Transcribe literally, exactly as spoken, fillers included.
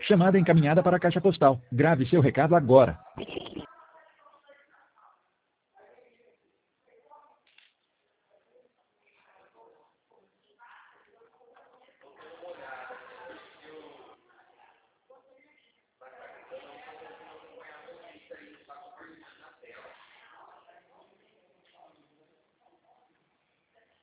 Chamada encaminhada para a caixa postal. Grave seu recado agora.